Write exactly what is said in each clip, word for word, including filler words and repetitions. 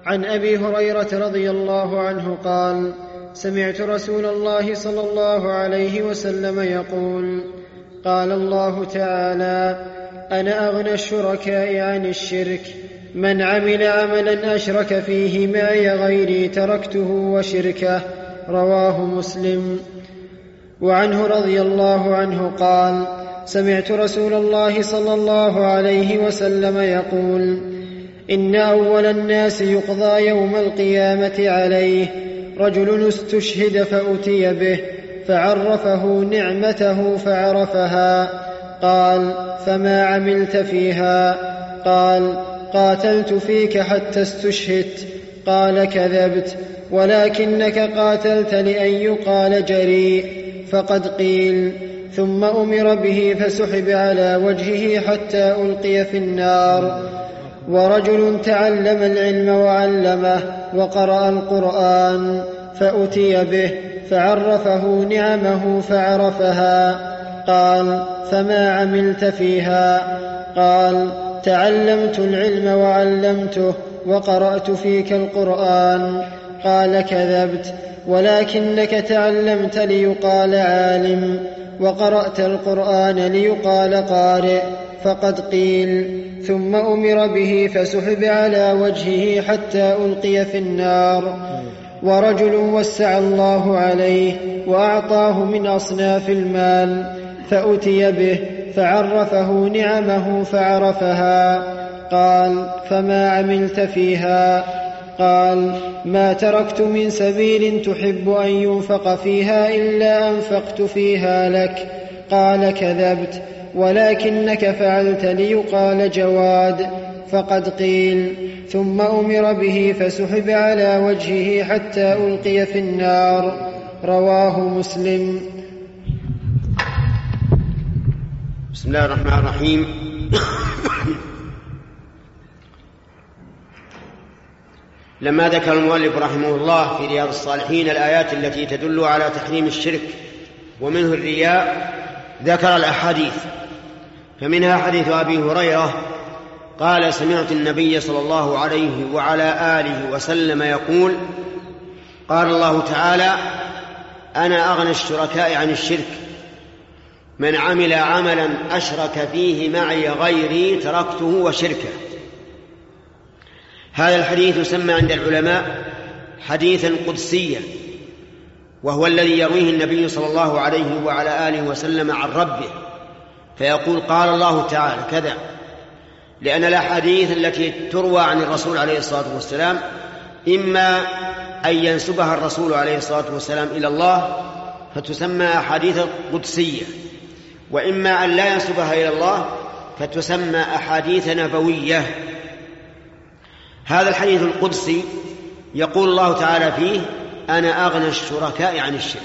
عن أبي هريرة رضي الله عنه قال: سمعت رسول الله صلى الله عليه وسلم يقول: قال الله تعالى: أنا أغنى الشركاء عن الشرك، من عمل عملا أشرك فيه معي غيري تركته وشركه. رواه مسلم. وعنه رضي الله عنه قال: سمعت رسول الله صلى الله عليه وسلم يقول: إن أول الناس يقضى يوم القيامة عليه رجل استشهد فأتي به فعرفه نعمته فعرفها. قال: فما عملت فيها؟ قال: قاتلت فيك حتى استشهدت. قال: كذبت، ولكنك قاتلت لأن يقال جريء. فقد قيل. ثم أمر به فسحب على وجهه حتى ألقي في النار. ورجل تعلم العلم وعلمه وقرأ القرآن فأتي به فعرفه نعمه فعرفها. قال: فما عملت فيها؟ قال: تعلمت العلم وعلمته وقرأت فيك القرآن. قال: كذبت، ولكنك تعلمت ليقال عالم وقرأت القرآن ليقال قارئ. فقد قيل. ثم أمر به فسحب على وجهه حتى ألقي في النار. ورجل وسع الله عليه وأعطاه من أصناف المال فأتي به فعرفه نعمه فعرفها. قال: فما عملت فيها؟ قال: ما تركت من سبيل تحب أن ينفق فيها إلا أنفقت فيها لك. قال: كذبت، ولكنك فعلت ليقال جواد. فقد قيل. ثم أمر به فسحب على وجهه حتى ألقي في النار. رواه مسلم. بسم الله الرحمن الرحيم. لما ذكر المؤلف رحمه الله في رياض الصالحين الآيات التي تدل على تحريم الشرك ومنه الرياء، ذكر الأحاديث، فمنها حديث أبي هريرة قال: سمعت النبي صلى الله عليه وعلى آله وسلم يقول: قال الله تعالى: أنا أغنى الشركاء عن الشرك، من عمل عملا أشرك فيه معي غيري تركته وشركه. هذا الحديث يسمى عند العلماء حديثا قدسيا، وهو الذي يرويه النبي صلى الله عليه وعلى آله وسلم عن ربه، فيقول: قال الله تعالى كذا. لأن الأحاديث التي تروى عن الرسول عليه الصلاة والسلام إما أن ينسبها الرسول عليه الصلاة والسلام إلى الله فتسمى أحاديث قدسية، وإما أن لا ينسبها إلى الله فتسمى أحاديث نبوية. هذا الحديث القدسي يقول الله تعالى فيه: أنا أغنى الشركاء عن الشرك.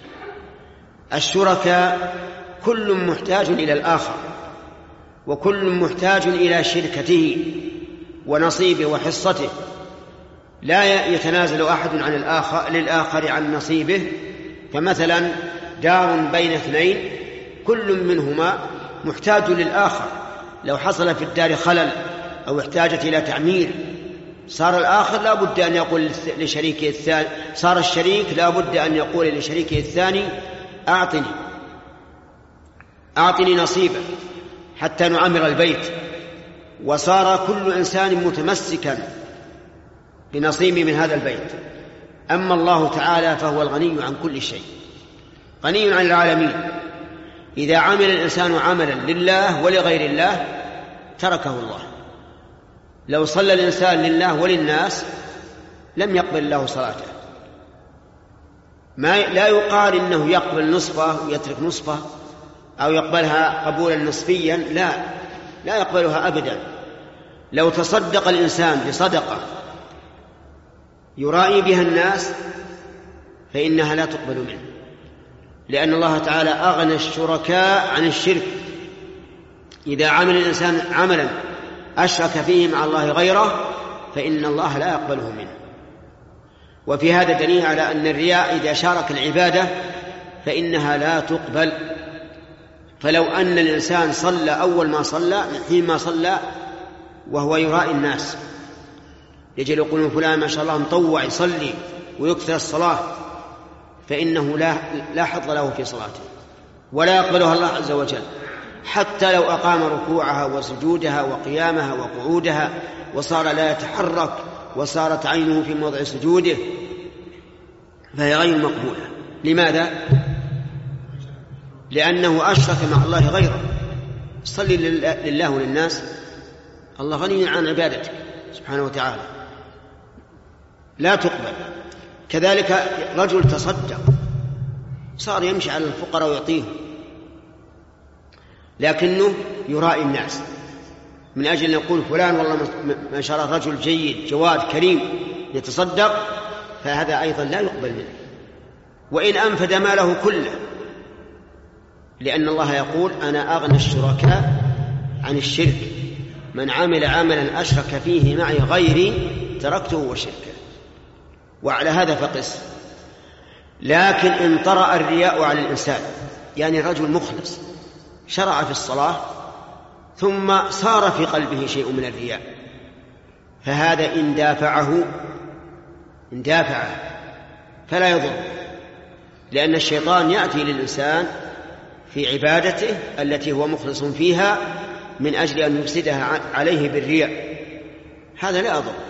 الشركاء كل محتاج إلى الآخر، وكل محتاج إلى شركته ونصيبه وحصته، لا يتنازل أحد عن الآخر للآخر عن نصيبه. فمثلا دار بين اثنين كل منهما محتاج للآخر، لو حصل في الدار خلل أو احتاجت إلى تعمير صار الآخر لا بد أن يقول لشريكه الثاني، صار الشريك لا بد أن يقول لشريكه الثاني: أعطني أعطني نصيبا حتى نعمر البيت. وصار كل إنسان متمسكا بنصيبه من هذا البيت. أما الله تعالى فهو الغني عن كل شيء، غني عن العالمين. إذا عمل الإنسان عملا لله ولغير الله تركه الله. لو صلى الإنسان لله وللناس لم يقبل الله صلاته. ما لا يقال إنه يقبل نصفه ويترك نصفه أو يقبلها قبولا نصفيا، لا لا يقبلها أبدا. لو تصدق الإنسان بصدقة يرائي بها الناس فإنها لا تقبل منه، لأن الله تعالى أغنى الشركاء عن الشرك. إذا عمل الإنسان عملا أشرك فيه مع الله غيره فإن الله لا يقبله منه. وفي هذا دليل على أن الرياء إذا شارك العبادة فإنها لا تقبل. فلو أن الإنسان صلى أول ما صلى من حين ما صلى وهو يرائي الناس يجي يقولون فلان ما شاء الله مطوع يصلي ويكثر الصلاة، فإنه لا, لا حظ له في صلاته ولا يقبلها الله عز وجل، حتى لو أقام ركوعها وسجودها وقيامها وقعودها وصار لا يتحرك وصارت عينه في موضع سجوده فهي غير مقبولة. لماذا؟ لأنه أشرك مع الله غيره. صلي لله وللناس، الله غني عن عبادته سبحانه وتعالى، لا تقبل. كذلك رجل تصدق صار يمشي على الفقراء ويعطيهم، لكنه يرائي الناس من أجل أن يقول فلان والله ما شاء الله رجل جيد جواد كريم يتصدق، فهذا أيضا لا يقبل منه وإن أنفد ماله كله، لأن الله يقول أنا أغنى الشركاء عن الشرك، من عمل عملا أشرك فيه معي غيري تركته وشركه. وعلى هذا فقس. لكن إن طرأ الرياء على الإنسان، يعني رجل مخلص شرع في الصلاة ثم صار في قلبه شيء من الرياء، فهذا إن دافعه إن دافعه فلا يضر، لأن الشيطان يأتي للإنسان في عبادته التي هو مخلص فيها من أجل أن يفسدها عليه بالرياء، هذا لا يضر.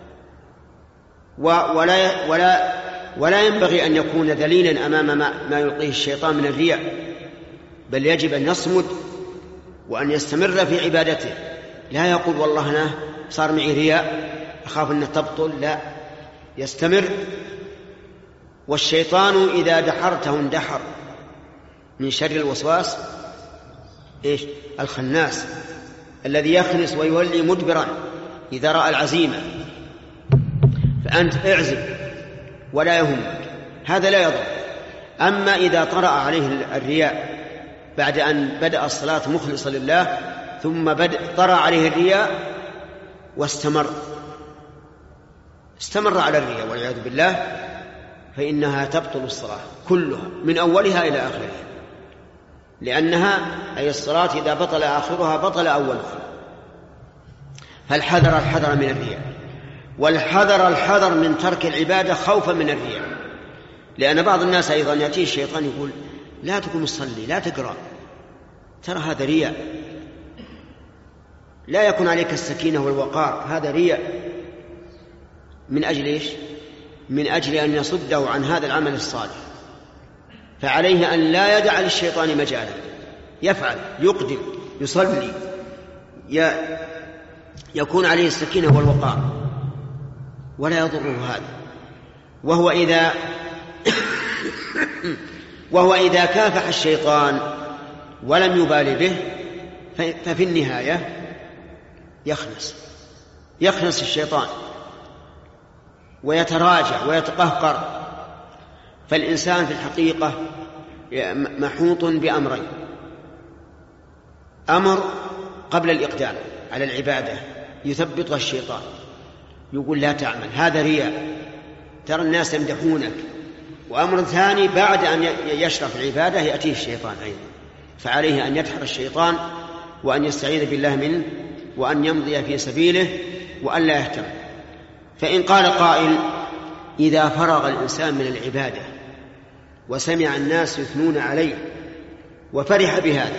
ولا, ولا, ولا ينبغي أن يكون ذليلا أمام ما, ما يلقيه الشيطان من الرياء، بل يجب أن يصمد وأن يستمر في عبادته، لا يقول والله أنا صار معي رياء أخاف أن تبطل، لا، يستمر. والشيطان إذا دحرته اندحر من شر الوسواس إيش؟ الخناس الذي يخنس ويولي مدبرا إذا رأى العزيمة، فأنت اعزم ولا يهمك، هذا لا يضر. أما إذا طرأ عليه الرياء بعد أن بدأ الصلاة مخلصا لله ثم طرأ عليه الرياء واستمر استمر على الرياء والعياذ بالله، فإنها تبطل الصلاة كلها من أولها إلى آخرها، لأنها أي الصلاة إذا بطل آخرها بطل أولها. فالحذر الحذر من الرياء، والحذر الحذر من ترك العبادة خوفا من الرياء، لأن بعض الناس أيضا يأتيه الشيطان يقول لا تقوم تصلي لا تقرأ، ترى هذا رياء، لا يكون عليك السكينة والوقار، هذا رياء. من أجل إيش؟ من أجل أن يصده عن هذا العمل الصالح، فعليه أن لا يدع للشيطان مجالا، يفعل يقدم يصلي يكون عليه السكينة والوقار ولا يضره هذا. وهو إذا وهو إذا كافح الشيطان ولم يبالي به ففي النهاية يخنس يخنس الشيطان ويتراجع ويتقهقر. فالإنسان في الحقيقة محوط بأمرين: أمر قبل الإقدام على العبادة يثبطها الشيطان، يقول لا تعمل هذا رياء، ترى الناس يمدحونك. وأمر ثاني بعد أن يشرف العبادة يأتيه الشيطان أيضا، فعليه أن يدحر الشيطان وأن يستعيذ بالله منه وأن يمضي في سبيله وأن لا يهتم. فإن قال قائل: إذا فرغ الإنسان من العبادة وسمع الناس يثنون عليه وفرح بهذا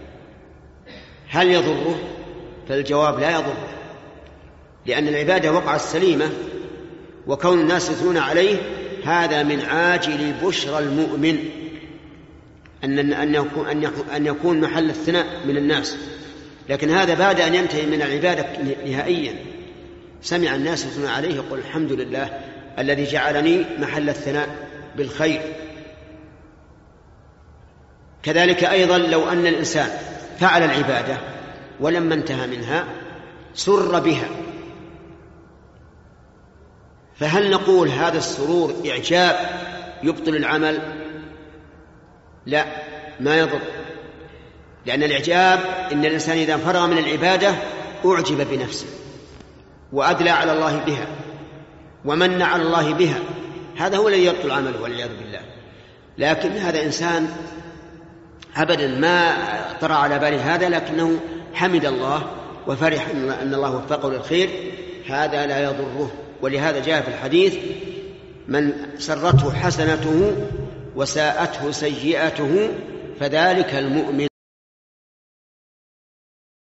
هل يضره؟ فالجواب لا يضره، لأن العبادة وقعت سليمة، وكون الناس يثنون عليه هذا من عاجل بشرى المؤمن أن أن يكون أن يكون محل الثناء من الناس. لكن هذا بعد أن ينتهي من العبادة نهائيا، سمع الناس يثنون عليه يقول الحمد لله الذي جعلني محل الثناء بالخير. كذلك أيضا لو أن الإنسان فعل العبادة ولما انتهى منها سر بها، فهل نقول هذا السرور إعجاب يبطل العمل؟ لا، ما يضر، لأن الإعجاب إن الإنسان إذا فرغ من العبادة أعجب بنفسه وأدلى على الله بها ومن على الله بها، هذا هو الذي يبطل عمله والعياذ بالله. لكن هذا إنسان أبدا ما طرأ على باله هذا، لكنه حمد الله وفرح أن الله وفقه للخير، هذا لا يضره. ولهذا جاء في الحديث: من سرته حسنته وساءته سيئته فذلك المؤمن.